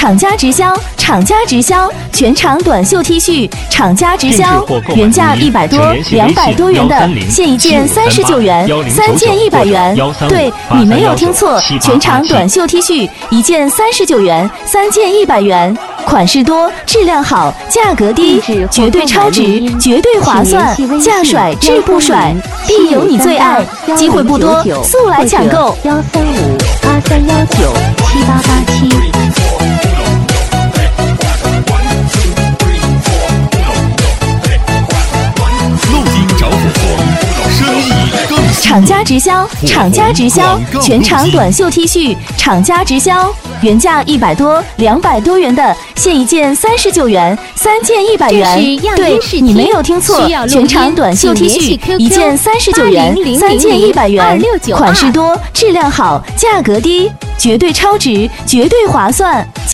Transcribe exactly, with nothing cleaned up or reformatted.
厂家直销，厂家直销，全场短袖 T 恤，厂家直销，原价一百多、两百多元的，现一件三十九元，三件一百元。对，你没有听错，全场短袖 T 恤一件三十九元，三件一百元。款式多，质量好，价格低，绝对超值，绝对划算，价甩质不甩，必有你最爱，机会不多，速来抢购！ 幺三五八三幺九七八八七。 路经着火光，生意更厂家直销，厂家直销，全场短袖 T 恤，厂家直销，原价一百多、两百多元的，现一件三十九元，三件一百元。对，你没有听错，全场短袖 T 恤一件三十九元，三件一百元。款式多，质量好，价格低，绝对超值，绝对划算。